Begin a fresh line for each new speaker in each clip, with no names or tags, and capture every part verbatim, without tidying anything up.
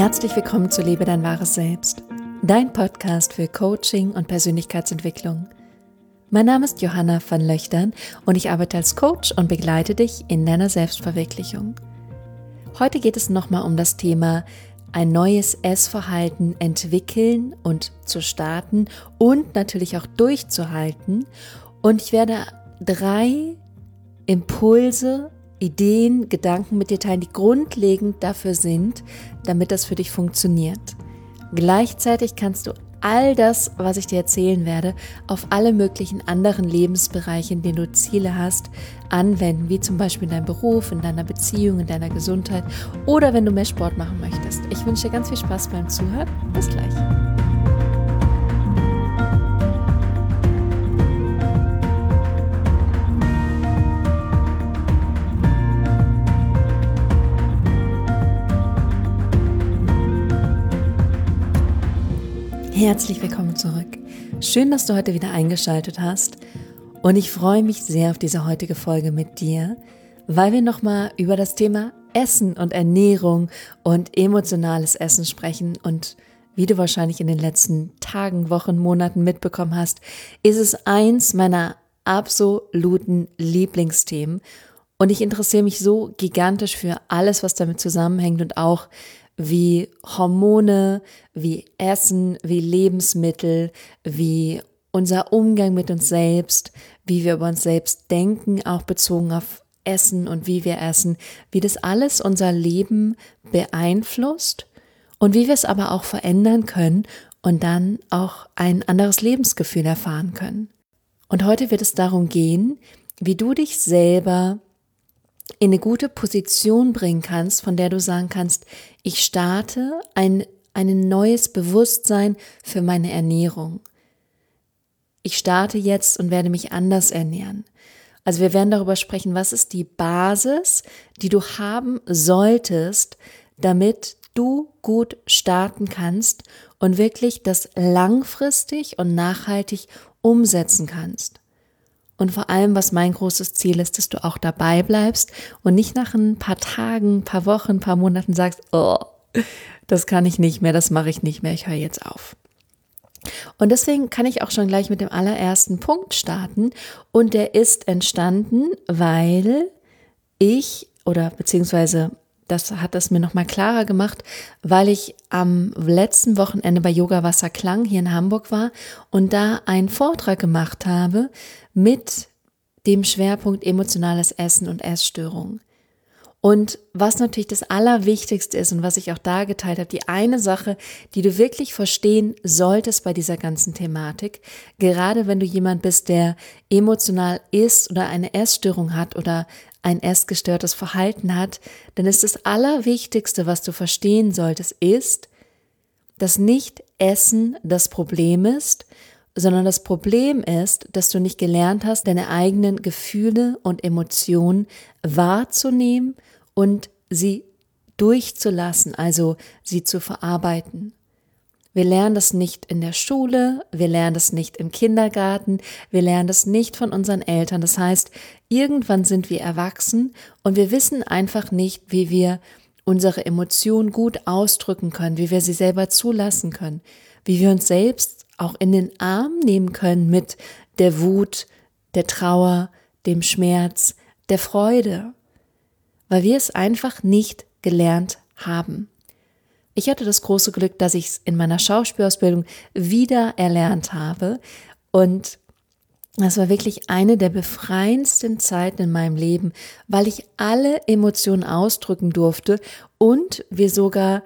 Herzlich willkommen zu Lebe dein wahres Selbst, dein Podcast für Coaching und Persönlichkeitsentwicklung. Mein Name ist Johanna van Löchtern und ich arbeite als Coach und begleite dich in deiner Selbstverwirklichung. Heute geht es nochmal um das Thema ein neues Essverhalten entwickeln und zu starten und natürlich auch durchzuhalten. Und ich werde drei Impulse, Ideen, Gedanken mit dir teilen, die grundlegend dafür sind, damit das für dich funktioniert. Gleichzeitig kannst du all das, was ich dir erzählen werde, auf alle möglichen anderen Lebensbereiche, in denen du Ziele hast, anwenden, wie zum Beispiel in deinem Beruf, in deiner Beziehung, in deiner Gesundheit oder wenn du mehr Sport machen möchtest. Ich wünsche dir ganz viel Spaß beim Zuhören. Bis gleich. Herzlich willkommen zurück. Schön, dass du heute wieder eingeschaltet hast und ich freue mich sehr auf diese heutige Folge mit dir, weil wir nochmal über das Thema Essen und Ernährung und emotionales Essen sprechen und wie du wahrscheinlich in den letzten Tagen, Wochen, Monaten mitbekommen hast, ist es eins meiner absoluten Lieblingsthemen und ich interessiere mich so gigantisch für alles, was damit zusammenhängt und auch wie Hormone, wie Essen, wie Lebensmittel, wie unser Umgang mit uns selbst, wie wir über uns selbst denken, auch bezogen auf Essen und wie wir essen, wie das alles unser Leben beeinflusst und wie wir es aber auch verändern können und dann auch ein anderes Lebensgefühl erfahren können. Und heute wird es darum gehen, wie du dich selber in eine gute Position bringen kannst, von der du sagen kannst, ich starte ein, ein neues Bewusstsein für meine Ernährung. Ich starte jetzt und werde mich anders ernähren. Also wir werden darüber sprechen, was ist die Basis, die du haben solltest, damit du gut starten kannst und wirklich das langfristig und nachhaltig umsetzen kannst. Und vor allem, was mein großes Ziel ist, dass du auch dabei bleibst und nicht nach ein paar Tagen, ein paar Wochen, ein paar Monaten sagst, oh, das kann ich nicht mehr, das mache ich nicht mehr, ich höre jetzt auf. Und deswegen kann ich auch schon gleich mit dem allerersten Punkt starten und der ist entstanden, weil ich oder beziehungsweise das hat es mir nochmal klarer gemacht, weil ich am letzten Wochenende bei Yoga Wasser Klang hier in Hamburg war und da einen Vortrag gemacht habe mit dem Schwerpunkt emotionales Essen und Essstörungen. Und was natürlich das Allerwichtigste ist und was ich auch da geteilt habe, die eine Sache, die du wirklich verstehen solltest bei dieser ganzen Thematik, gerade wenn du jemand bist, der emotional isst oder eine Essstörung hat oder ein essgestörtes Verhalten hat, dann ist das Allerwichtigste, was du verstehen solltest, ist, dass nicht Essen das Problem ist, sondern das Problem ist, dass du nicht gelernt hast, deine eigenen Gefühle und Emotionen wahrzunehmen und sie durchzulassen, also sie zu verarbeiten. Wir lernen das nicht in der Schule, wir lernen das nicht im Kindergarten, wir lernen das nicht von unseren Eltern. Das heißt, irgendwann sind wir erwachsen und wir wissen einfach nicht, wie wir unsere Emotionen gut ausdrücken können, wie wir sie selber zulassen können, wie wir uns selbst auch in den Arm nehmen können mit der Wut, der Trauer, dem Schmerz, der Freude, weil wir es einfach nicht gelernt haben. Ich hatte das große Glück, dass ich es in meiner Schauspielausbildung wieder erlernt habe und das war wirklich eine der befreiendsten Zeiten in meinem Leben, weil ich alle Emotionen ausdrücken durfte und wir sogar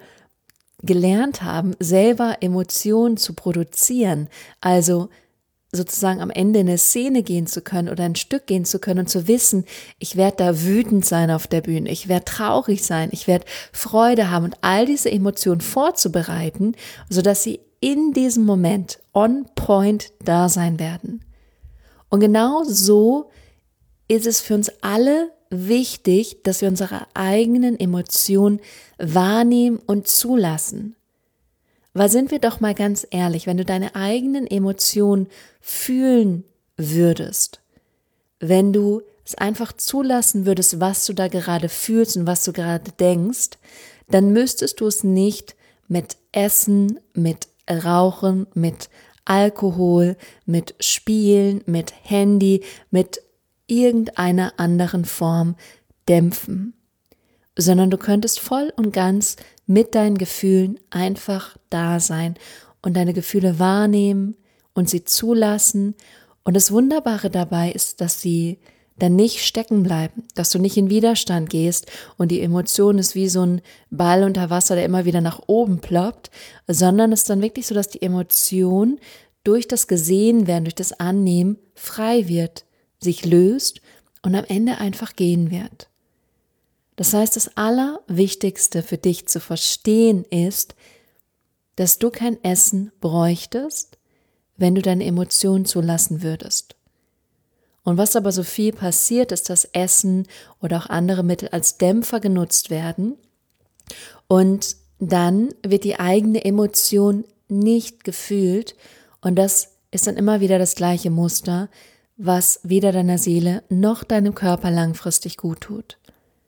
gelernt haben, selber Emotionen zu produzieren, also sozusagen am Ende in eine Szene gehen zu können oder ein Stück gehen zu können und zu wissen, ich werde da wütend sein auf der Bühne, ich werde traurig sein, ich werde Freude haben und all diese Emotionen vorzubereiten, sodass sie in diesem Moment on point da sein werden. Und genau so ist es für uns alle wichtig, dass wir unsere eigenen Emotionen wahrnehmen und zulassen. Weil sind wir doch mal ganz ehrlich, wenn du deine eigenen Emotionen fühlen würdest, wenn du es einfach zulassen würdest, was du da gerade fühlst und was du gerade denkst, dann müsstest du es nicht mit Essen, mit Rauchen, mit Alkohol, mit Spielen, mit Handy, mit irgendeiner anderen Form dämpfen, sondern du könntest voll und ganz mit deinen Gefühlen einfach da sein und deine Gefühle wahrnehmen und sie zulassen. Und das Wunderbare dabei ist, dass sie dann nicht stecken bleiben, dass du nicht in Widerstand gehst und die Emotion ist wie so ein Ball unter Wasser, der immer wieder nach oben ploppt, sondern es ist dann wirklich so, dass die Emotion durch das Gesehenwerden, durch das Annehmen frei wird, sich löst und am Ende einfach gehen wird. Das heißt, das Allerwichtigste für dich zu verstehen ist, dass du kein Essen bräuchtest, wenn du deine Emotionen zulassen würdest. Und was aber so viel passiert, ist, dass Essen oder auch andere Mittel als Dämpfer genutzt werden und dann wird die eigene Emotion nicht gefühlt und das ist dann immer wieder das gleiche Muster, was weder deiner Seele noch deinem Körper langfristig gut tut.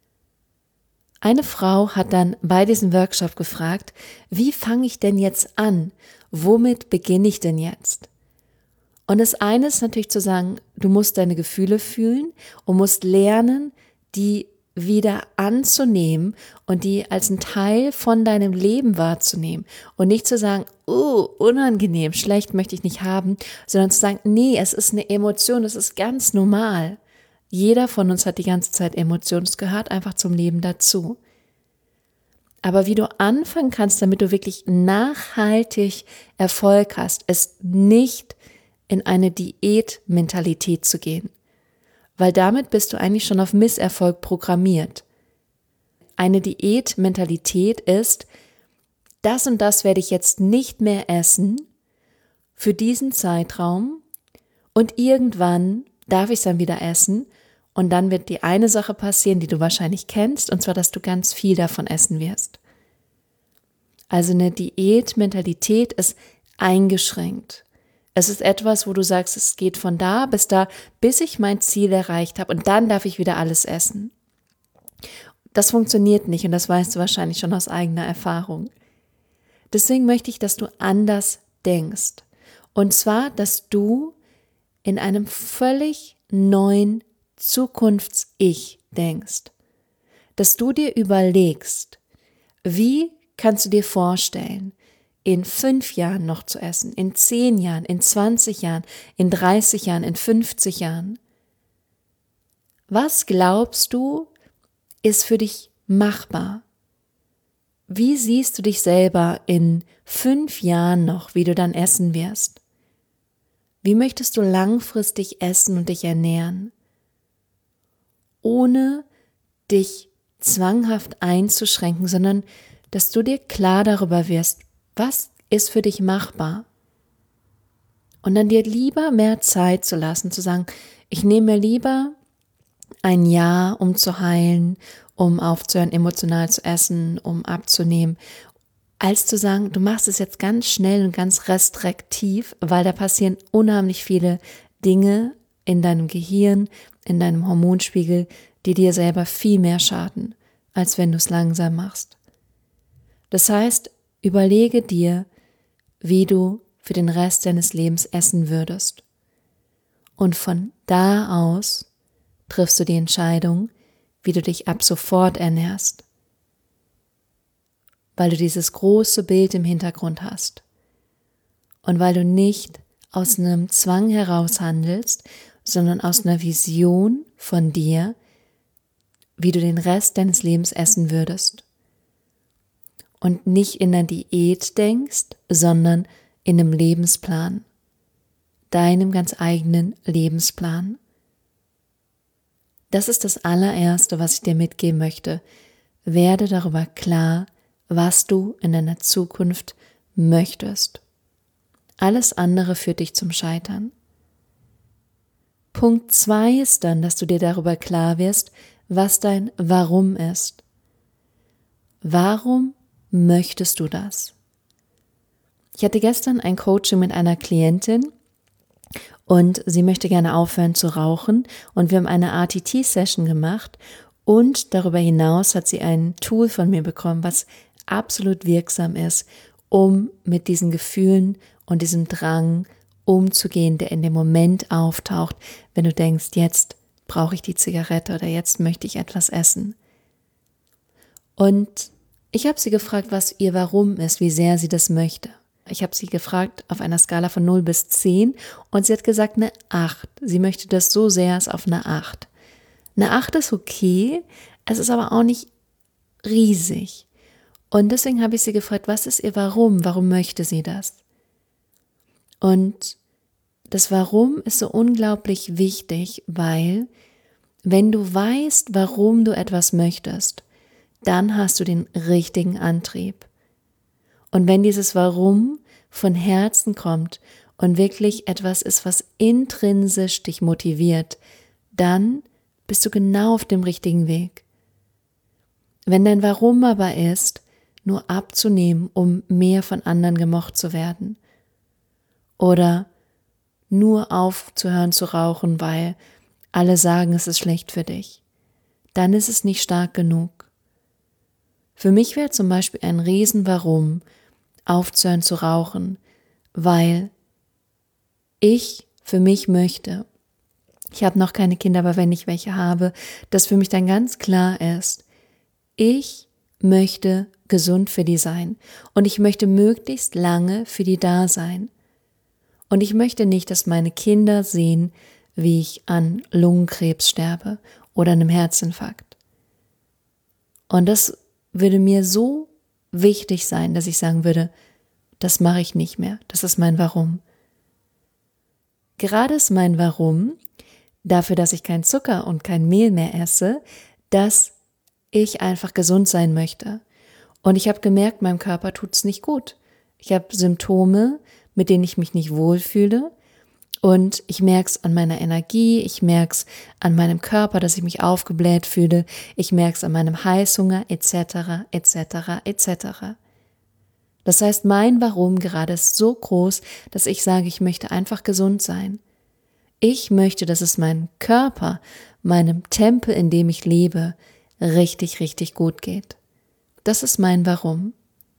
Eine Frau hat dann bei diesem Workshop gefragt, wie fange ich denn jetzt an? Womit beginne ich denn jetzt? Und das eine ist natürlich zu sagen, du musst deine Gefühle fühlen und musst lernen, die wieder anzunehmen und die als ein Teil von deinem Leben wahrzunehmen und nicht zu sagen, oh, unangenehm, schlecht möchte ich nicht haben, sondern zu sagen, nee, es ist eine Emotion, es ist ganz normal. Jeder von uns hat die ganze Zeit Emotionen, es gehört einfach zum Leben dazu. Aber wie du anfangen kannst, damit du wirklich nachhaltig Erfolg hast, ist nicht in eine Diätmentalität zu gehen, weil damit bist du eigentlich schon auf Misserfolg programmiert. Eine Diätmentalität ist, das und das werde ich jetzt nicht mehr essen für diesen Zeitraum und irgendwann darf ich es dann wieder essen und dann wird die eine Sache passieren, die du wahrscheinlich kennst, und zwar, dass du ganz viel davon essen wirst. Also eine Diätmentalität ist eingeschränkt. Es ist etwas, wo du sagst, es geht von da bis da, bis ich mein Ziel erreicht habe und dann darf ich wieder alles essen. Das funktioniert nicht und das weißt du wahrscheinlich schon aus eigener Erfahrung. Deswegen möchte ich, dass du anders denkst. Und zwar, dass du in einem völlig neuen Zukunfts-Ich denkst. Dass du dir überlegst, wie kannst du dir vorstellen, in fünf Jahren noch zu essen, in zehn Jahren, in zwanzig Jahren, in dreißig Jahren, in fünfzig Jahren. Was glaubst du, ist für dich machbar? Wie siehst du dich selber in fünf Jahren noch, wie du dann essen wirst? Wie möchtest du langfristig essen und dich ernähren? Ohne dich zwanghaft einzuschränken, sondern dass du dir klar darüber wirst, was ist für dich machbar? Und dann dir lieber mehr Zeit zu lassen, zu sagen, ich nehme mir lieber ein Jahr, um zu heilen, um aufzuhören, emotional zu essen, um abzunehmen, als zu sagen, du machst es jetzt ganz schnell und ganz restriktiv, weil da passieren unheimlich viele Dinge in deinem Gehirn, in deinem Hormonspiegel, die dir selber viel mehr schaden, als wenn du es langsam machst. Das heißt, überlege dir, wie du für den Rest deines Lebens essen würdest. Und von da aus triffst du die Entscheidung, wie du dich ab sofort ernährst. Weil du dieses große Bild im Hintergrund hast. Und weil du nicht aus einem Zwang heraus handelst, sondern aus einer Vision von dir, wie du den Rest deines Lebens essen würdest. Und nicht in einer Diät denkst, sondern in einem Lebensplan, deinem ganz eigenen Lebensplan. Das ist das allererste, was ich dir mitgeben möchte. Werde darüber klar, was du in deiner Zukunft möchtest. Alles andere führt dich zum Scheitern. Punkt zwei ist dann, dass du dir darüber klar wirst, was dein Warum ist. Warum möchtest du das? Ich hatte gestern ein Coaching mit einer Klientin und sie möchte gerne aufhören zu rauchen und wir haben eine R T T-Session gemacht und darüber hinaus hat sie ein Tool von mir bekommen, was absolut wirksam ist, um mit diesen Gefühlen und diesem Drang umzugehen, der in dem Moment auftaucht, wenn du denkst, jetzt brauche ich die Zigarette oder jetzt möchte ich etwas essen. Und ich habe sie gefragt, was ihr Warum ist, wie sehr sie das möchte. Ich habe sie gefragt auf einer Skala von null bis zehn und sie hat gesagt eine acht. Sie möchte das so sehr, es auf eine acht. Eine acht ist okay, es ist aber auch nicht riesig. Und deswegen habe ich sie gefragt, was ist ihr Warum? Warum möchte sie das? Und das Warum ist so unglaublich wichtig, weil wenn du weißt, warum du etwas möchtest, dann hast du den richtigen Antrieb. Und wenn dieses Warum von Herzen kommt und wirklich etwas ist, was intrinsisch dich motiviert, dann bist du genau auf dem richtigen Weg. Wenn dein Warum aber ist, nur abzunehmen, um mehr von anderen gemocht zu werden, oder nur aufzuhören zu rauchen, weil alle sagen, es ist schlecht für dich, dann ist es nicht stark genug. Für mich wäre zum Beispiel ein Riesen-Warum, aufzuhören zu rauchen, weil ich für mich möchte, ich habe noch keine Kinder, aber wenn ich welche habe, dass für mich dann ganz klar ist, ich möchte gesund für die sein und ich möchte möglichst lange für die da sein. Und ich möchte nicht, dass meine Kinder sehen, wie ich an Lungenkrebs sterbe oder einem Herzinfarkt. Und das würde mir so wichtig sein, dass ich sagen würde, das mache ich nicht mehr, das ist mein Warum. Gerade ist mein Warum dafür, dass ich kein Zucker und kein Mehl mehr esse, dass ich einfach gesund sein möchte. Und ich habe gemerkt, meinem Körper tut es nicht gut. Ich habe Symptome, mit denen ich mich nicht wohlfühle. Und ich merke es an meiner Energie, ich merke es an meinem Körper, dass ich mich aufgebläht fühle, ich merke es an meinem Heißhunger, et cetera, et cetera, et cetera. Das heißt, mein Warum gerade ist so groß, dass ich sage, ich möchte einfach gesund sein. Ich möchte, dass es meinem Körper, meinem Tempel, in dem ich lebe, richtig, richtig gut geht. Das ist mein Warum.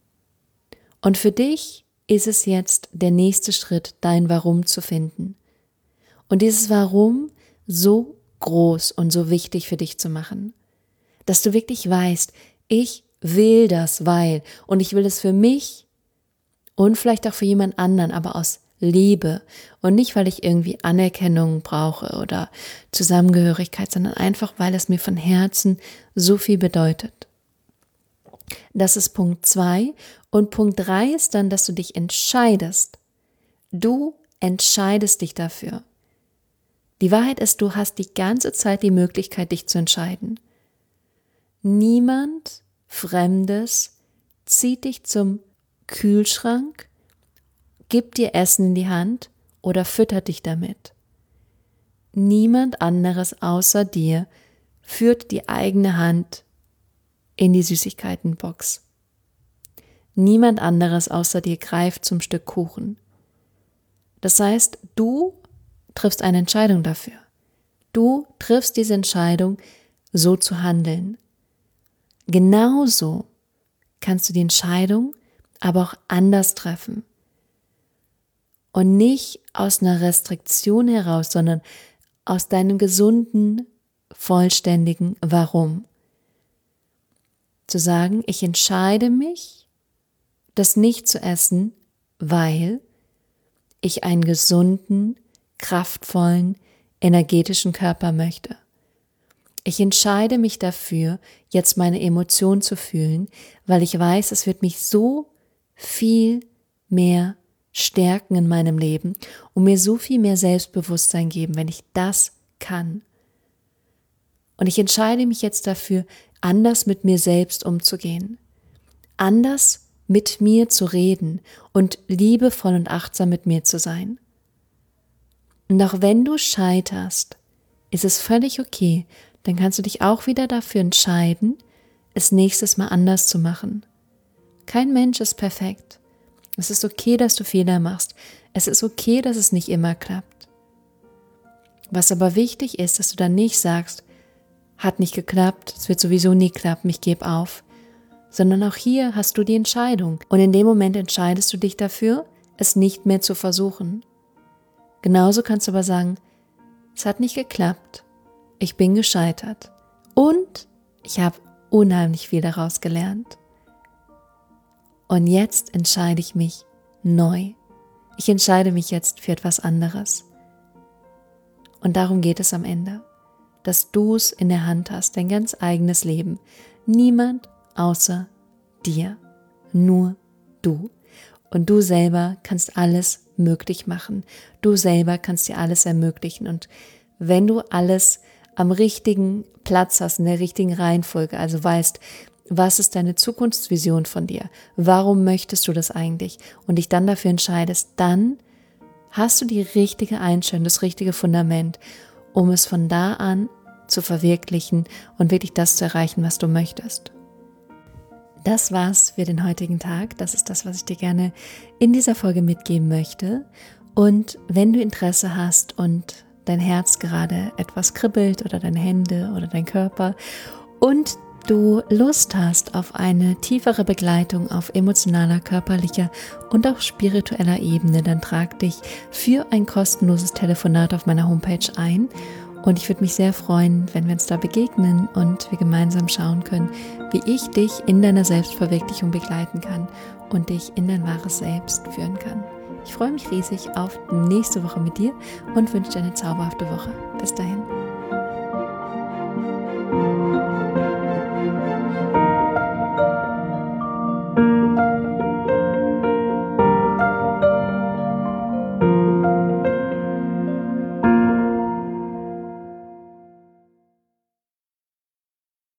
Und für dich ist es jetzt der nächste Schritt, dein Warum zu finden. Und dieses Warum so groß und so wichtig für dich zu machen, dass du wirklich weißt, ich will das, weil, und ich will es für mich und vielleicht auch für jemand anderen, aber aus Liebe und nicht, weil ich irgendwie Anerkennung brauche oder Zusammengehörigkeit, sondern einfach, weil es mir von Herzen so viel bedeutet. Das ist Punkt zwei. Und Punkt drei ist dann, dass du dich entscheidest. Du entscheidest dich dafür. Die Wahrheit ist, du hast die ganze Zeit die Möglichkeit, dich zu entscheiden. Niemand Fremdes zieht dich zum Kühlschrank, gibt dir Essen in die Hand oder füttert dich damit. Niemand anderes außer dir führt die eigene Hand in die Süßigkeitenbox. Niemand anderes außer dir greift zum Stück Kuchen. Das heißt, du triffst eine Entscheidung dafür. Du triffst diese Entscheidung, so zu handeln. Genauso kannst du die Entscheidung aber auch anders treffen. Und nicht aus einer Restriktion heraus, sondern aus deinem gesunden, vollständigen Warum. Zu sagen, ich entscheide mich, das nicht zu essen, weil ich einen gesunden, kraftvollen, energetischen Körper möchte. Ich entscheide mich dafür, jetzt meine Emotionen zu fühlen, weil ich weiß, es wird mich so viel mehr stärken in meinem Leben und mir so viel mehr Selbstbewusstsein geben, wenn ich das kann. Und ich entscheide mich jetzt dafür, anders mit mir selbst umzugehen, anders mit mir zu reden und liebevoll und achtsam mit mir zu sein. Und auch wenn du scheiterst, ist es völlig okay, dann kannst du dich auch wieder dafür entscheiden, es nächstes Mal anders zu machen. Kein Mensch ist perfekt. Es ist okay, dass du Fehler machst. Es ist okay, dass es nicht immer klappt. Was aber wichtig ist, dass du dann nicht sagst, hat nicht geklappt, es wird sowieso nie klappen, ich gebe auf, sondern auch hier hast du die Entscheidung. Und in dem Moment entscheidest du dich dafür, es nicht mehr zu versuchen. Genauso kannst du aber sagen, es hat nicht geklappt, ich bin gescheitert und ich habe unheimlich viel daraus gelernt. Und jetzt entscheide ich mich neu. Ich entscheide mich jetzt für etwas anderes. Und darum geht es am Ende, dass du es in der Hand hast, dein ganz eigenes Leben. Niemand außer dir, nur du. Und du selber kannst alles möglich machen. Du selber kannst dir alles ermöglichen. Und wenn du alles am richtigen Platz hast, in der richtigen Reihenfolge, also weißt, was ist deine Zukunftsvision von dir? Warum möchtest du das eigentlich? Und dich dann dafür entscheidest, dann hast du die richtige Einstellung, das richtige Fundament, um es von da an zu verwirklichen und wirklich das zu erreichen, was du möchtest. Das war's für den heutigen Tag. Das ist das, was ich dir gerne in dieser Folge mitgeben möchte. Und wenn du Interesse hast und dein Herz gerade etwas kribbelt oder deine Hände oder dein Körper und du Lust hast auf eine tiefere Begleitung auf emotionaler, körperlicher und auch spiritueller Ebene, dann trag dich für ein kostenloses Telefonat auf meiner Homepage ein. Und ich würde mich sehr freuen, wenn wir uns da begegnen und wir gemeinsam schauen können, wie ich dich in deiner Selbstverwirklichung begleiten kann und dich in dein wahres Selbst führen kann. Ich freue mich riesig auf nächste Woche mit dir und wünsche dir eine zauberhafte Woche. Bis dahin.